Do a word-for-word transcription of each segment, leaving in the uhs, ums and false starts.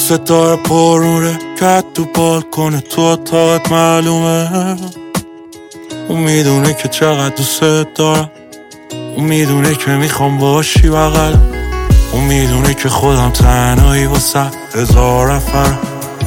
دوست داره پرونه کت تو بالکنه تو اتاقت معلومه. اون میدونه که چقدر دوست دارم، اون میدونه که میخوام باشی بغل، اون میدونه که خودم تنهایی واسه هزار نفر.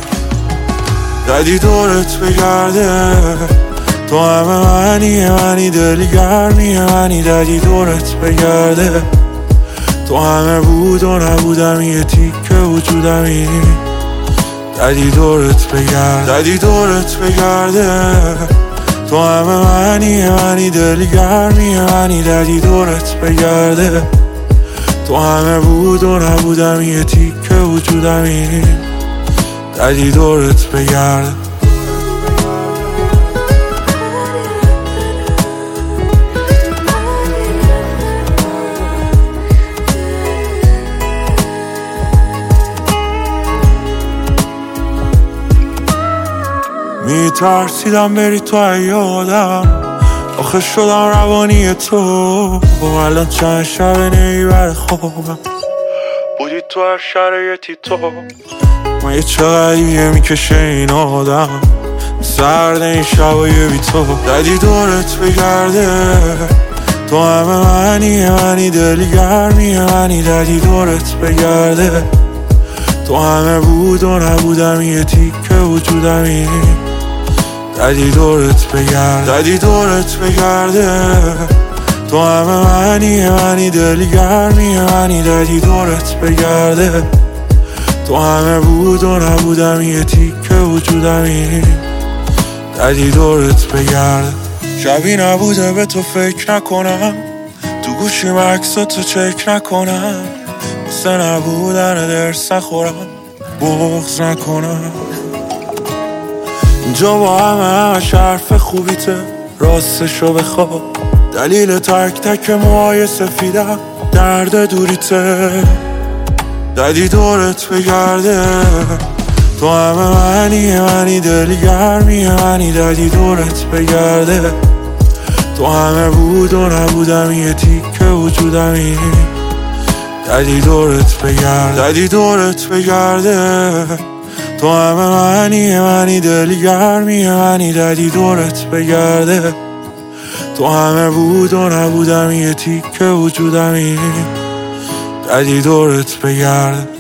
دادی دورت بگرده تو همه منی منی دلی گرمی منی. دادی دورت بگرده تو همه بود و نبودم یه تیکه وجودمی. دادی دورت بگرده دادی دورت بگرده تو همه منی منی دلی گرمی منی. دادی دورت بگرده تو همه بود و نبودم یه تیکه وجودمی. دادی دورت بگرده. میترسیدم بری تو یادم، آخه شدم روانی تو. الان چند شب نیبر خوابم بودی تو هر شرایطی تو. من یه چقدیه میکشه این آدم سرد این شبای بی تو. دادی دورت بگرده تو همه منی منی دلی گرمی منی. دادی دورت بگرده تو همه بود و نبودم یه تیکه وجودمی. دادی دورت بگرده دادی دورت بگرده تو همه منی منی دلی گرمی منی. دادی دورت بگرده تو همه بود و نبودم یه تیکه وجودمی. دادی دورت بگرده. شبی نبوده به تو فکر نکنم، تو گوشیم عکساتو چک نکنم، مثل نبودن درس نخورم بغض نکنم. اینجا با همه همش حرف خوبیته راستشو بخواب، دلیل تک تک موهای سفیدم درد دوریته. دادی دورت بگرده تو همه منی منی دلی گرمی منی. دادی دورت بگرده تو همه بود و نبودم یه تیکه وجودمی. دادی دورت بگرده دادی دورت بگرده تو همه منی منی دلی گرمی منی. دادی دورت بگرده تو همه بود و نبودم یه تیکه وجودمی. دادی دورت بگرده.